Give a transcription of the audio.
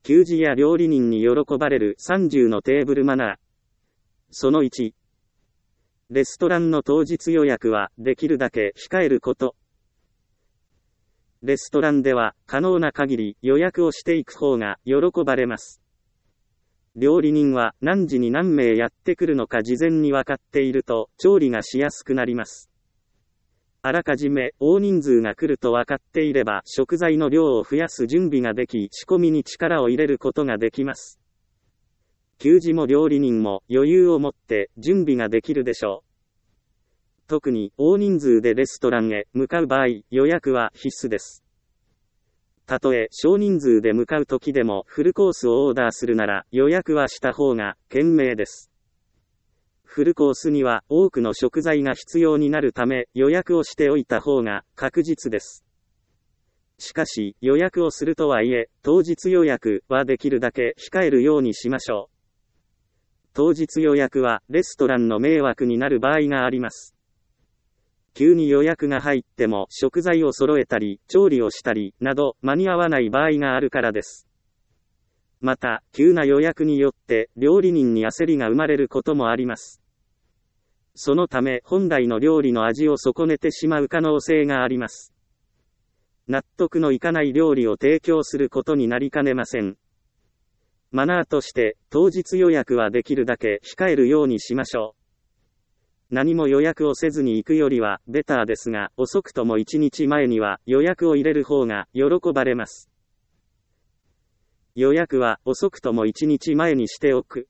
給仕や料理人に喜ばれる30のテーブルマナー。その1。レストランの当日予約はできるだけ控えること。レストランでは可能な限り予約をしていく方が喜ばれます。料理人は何時に何名やってくるのか事前に分かっていると調理がしやすくなります。あらかじめ大人数が来ると分かっていれば食材の量を増やす準備ができ仕込みに力を入れることができます。給仕も料理人も余裕を持って準備ができるでしょう。特に大人数でレストランへ向かう場合、予約は必須です。たとえ少人数で向かう時でもフルコースをオーダーするなら予約はした方が賢明です。フルコースには多くの食材が必要になるため予約をしておいた方が確実です。しかし予約をするとはいえ、当日予約はできるだけ控えるようにしましょう。当日予約はレストランの迷惑になる場合があります。急に予約が入っても食材を揃えたり調理をしたりなど間に合わない場合があるからです。また、急な予約によって料理人に焦りが生まれることもあります。そのため本来の料理の味を損ねてしまう可能性があります。納得のいかない料理を提供することになりかねません。マナーとして当日予約はできるだけ控えるようにしましょう。何も予約をせずに行くよりはベターですが、遅くとも1日前には予約を入れる方が喜ばれます。予約は遅くとも1日前にしておく。